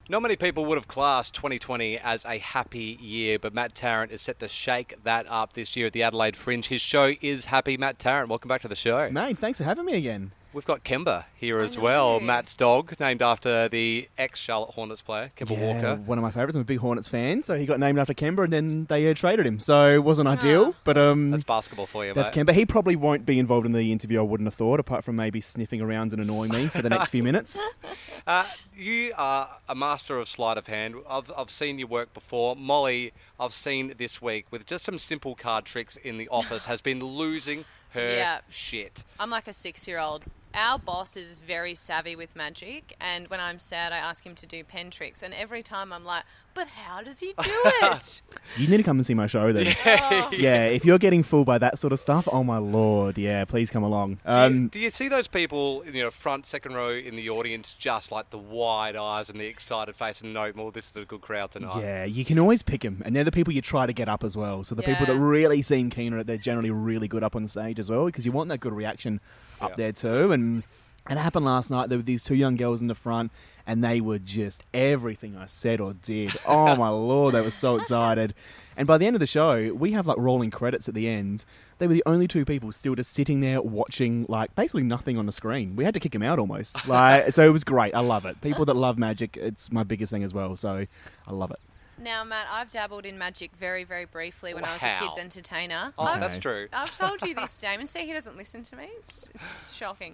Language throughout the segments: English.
Not many people would have classed 2020 as a happy year, but Matt Tarrant is set to shake that up this year at the Adelaide Fringe. His show is Happy. Matt Tarrant, welcome back to the show. Mate, thanks for having me again. We've got Kemba here as well, Matt's dog, named after the ex-Charlotte Hornets player, Kemba Walker. One of my favourites. I'm a big Hornets fan, so he got named after Kemba, and then they traded him. So it wasn't ideal, but that's basketball for you, that's mate. Kemba. He probably won't be involved in the interview, I wouldn't have thought, apart from maybe sniffing around and annoying me for the next few minutes. You are a master of sleight of hand. I've seen your work before. Molly, I've seen this week with just some simple card tricks in the office, has been losing her shit. I'm like a 6-year-old. Our boss is very savvy with magic, and when I'm sad, I ask him to do pen tricks, and every time I'm like, but how does he do it? You need to come and see my show then. Yeah, if you're getting fooled by that sort of stuff, oh my lord, yeah, please come along. Do you see those people, front, second row in the audience, just like the wide eyes and the excited face and know, well, this is a good crowd tonight? Yeah, you can always pick them, and they're the people you try to get up as well. So the people that really seem keen on it, they're generally really good up on stage as well, because you want that good reaction up there too. And it happened last night. There were these two young girls in the front, and they were just everything I said or did. Oh my lord, they were so excited. And by the end of the show, we have like rolling credits at the end. They were the only two people still just sitting there watching like basically nothing on the screen. We had to kick them out almost. So it was great. I love it. People that love magic, it's my biggest thing as well. So I love it. Now, Matt, I've dabbled in magic very, very briefly when I was a kids' entertainer. Oh, that's true. I've told you this, Damon. See, he doesn't listen to me. It's shocking.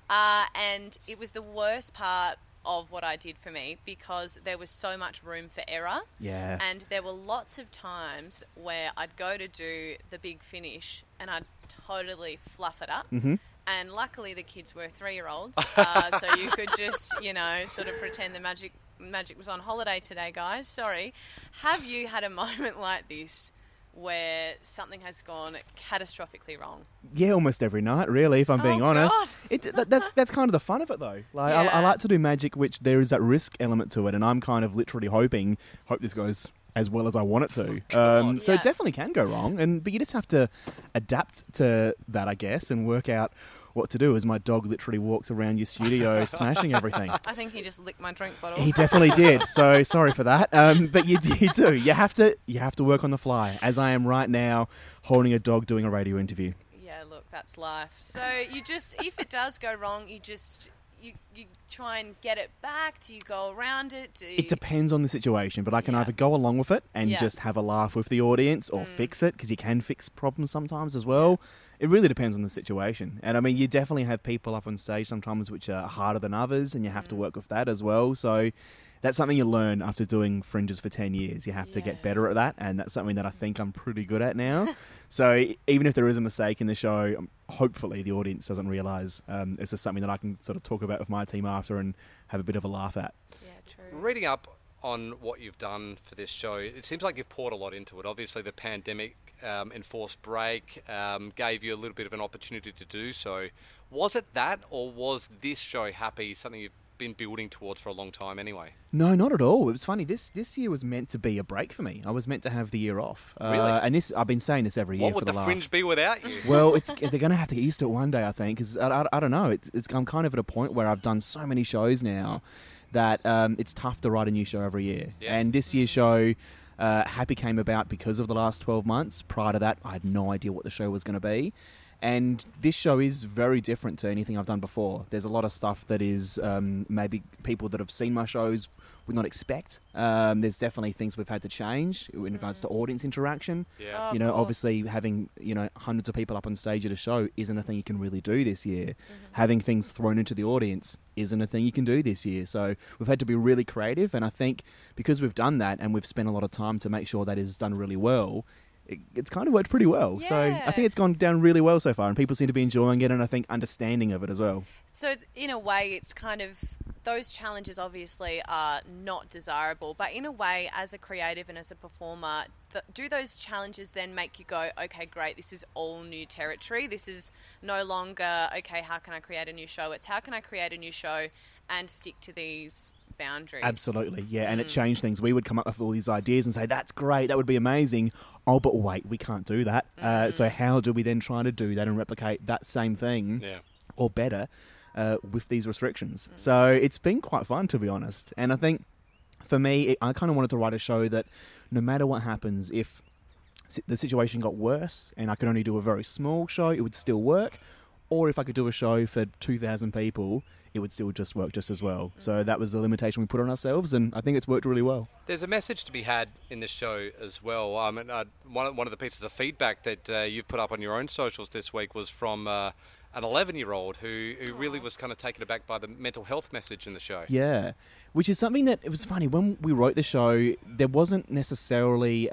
And it was the worst part of what I did for me because there was so much room for error. Yeah. And there were lots of times where I'd go to do the big finish and I'd totally fluff it up. Mm-hmm. And luckily the kids were 3-year-olds, so you could just, sort of pretend the magic was on holiday today, guys. Sorry. Have you had a moment like this where something has gone catastrophically wrong? Yeah, almost every night, really, if I'm being honest. That's kind of the fun of it, though. I like to do magic, which there is that risk element to it, and I'm kind of literally hope this goes as well as I want it to. So it definitely can go wrong, but you just have to adapt to that, I guess, and work out what to do as my dog literally walks around your studio smashing everything. I think he just licked my drink bottle. He definitely did. So sorry for that. But you do. You have to work on the fly, as I am right now, holding a dog doing a radio interview. Yeah, look, that's life. So you just, if it does go wrong, you try and get it back. Do you go around it? It depends on the situation, but I can either go along with it and just have a laugh with the audience or fix it, because you can fix problems sometimes as well. It really depends on the situation. And I mean, you definitely have people up on stage sometimes which are harder than others, and you have to work with that as well. So that's something you learn after doing Fringes for 10 years. You have to get better at that, and that's something that I think I'm pretty good at now. So even if there is a mistake in the show, hopefully the audience doesn't realise it's just something that I can sort of talk about with my team after and have a bit of a laugh at. Yeah, true. Reading up on what you've done for this show, it seems like you've poured a lot into it. Obviously, the pandemic enforced break gave you a little bit of an opportunity to do so. Was it that, or was this show Happy something you've been building towards for a long time anyway? No, not at all. It was funny. This year was meant to be a break for me. I was meant to have the year off. Really? And I've been saying this every year for the last... What would the Fringe be without you? Well, they're going to have to get used to it one day, I think, because I don't know. I'm kind of at a point where I've done so many shows now that it's tough to write a new show every year. Yeah. And this year's show, Happy, came about because of the last 12 months. Prior to that, I had no idea what the show was going to be. And this show is very different to anything I've done before. There's a lot of stuff that is maybe people that have seen my shows would not expect. There's definitely things we've had to change in regards to audience interaction. Yeah. Obviously having, hundreds of people up on stage at a show isn't a thing you can really do this year. Mm-hmm. Having things thrown into the audience isn't a thing you can do this year. So we've had to be really creative. And I think because we've done that and we've spent a lot of time to make sure that is done really well, it's kind of worked pretty well. Yeah. So I think it's gone down really well so far, and people seem to be enjoying it, and I think understanding of it as well. So it's, in a way, it's kind of, those challenges obviously are not desirable, but in a way, as a creative and as a performer, do those challenges then make you go, okay, great, this is all new territory. This is no longer, okay, how can I create a new show? It's how can I create a new show and stick to these boundaries. Absolutely, yeah, and it changed things. We would come up with all these ideas and say, that's great, that would be amazing. Oh, but wait, we can't do that. So how do we then try to do that and replicate that same thing or better with these restrictions? So it's been quite fun, to be honest. And I think for me, I kind of wanted to write a show that no matter what happens, if the situation got worse and I could only do a very small show, it would still work. Or if I could do a show for 2,000 people, it would still just work just as well. So that was the limitation we put on ourselves, and I think it's worked really well. There's a message to be had in this show as well. One of the pieces of feedback that you've put up on your own socials this week was from an 11-year-old who really was kind of taken aback by the mental health message in the show. Yeah, which is something that, it was funny, when we wrote the show, there wasn't necessarily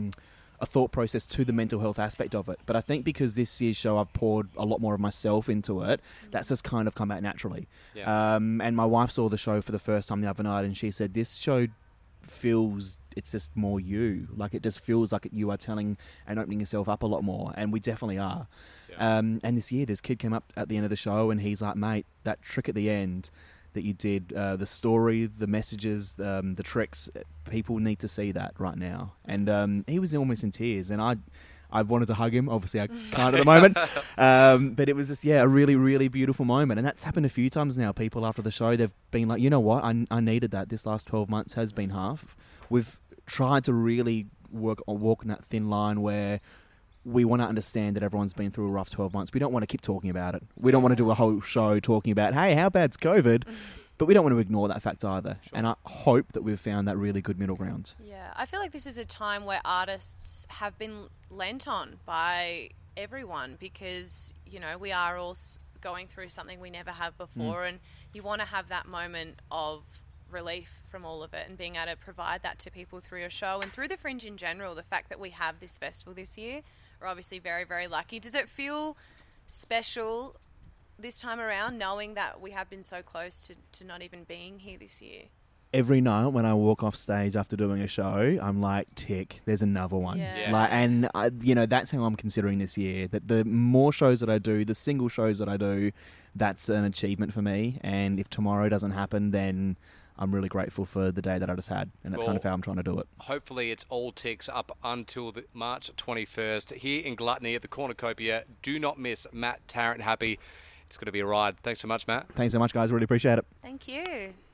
a thought process to the mental health aspect of it. But I think because this year's show I've poured a lot more of myself into it, that's just kind of come out naturally. Yeah. And my wife saw the show for the first time the other night, and she said, this show feels, it's just more you. Like, it just feels like you are telling and opening yourself up a lot more, and we definitely are. Yeah. And this year, this kid came up at the end of the show, and he's like, mate, that trick at the end that you did, the story, the messages, the tricks, people need to see that right now. And he was almost in tears, and I wanted to hug him. Obviously, I can't at the moment. But it was just, a really, really beautiful moment. And that's happened a few times now. People after the show, they've been like, you know what, I needed that. This last 12 months has been half. We've tried to really walk in that thin line where we want to understand that everyone's been through a rough 12 months. We don't want to keep talking about it. We don't want to do a whole show talking about, hey, how bad's COVID? But we don't want to ignore that fact either. Sure. And I hope that we've found that really good middle ground. Yeah, I feel like this is a time where artists have been lent on by everyone because, we are all going through something we never have before, and you want to have that moment of relief from all of it and being able to provide that to people through your show and through the Fringe in general. The fact that we have this festival this year, we're obviously very, very lucky. Does it feel special this time around, knowing that we have been so close to not even being here this year? Every night when I walk off stage after doing a show, I'm like, tick, there's another one. Yeah. And that's how I'm considering this year. That the more shows that I do, the single shows that I do, that's an achievement for me. And if tomorrow doesn't happen, then I'm really grateful for the day that I just had. And that's kind of how I'm trying to do it. Hopefully it's all ticks up until March 21st here in Gluttony at the Cornucopia. Do not miss Matt Tarrant Happy. It's going to be a ride. Thanks so much, Matt. Thanks so much, guys. Really appreciate it. Thank you.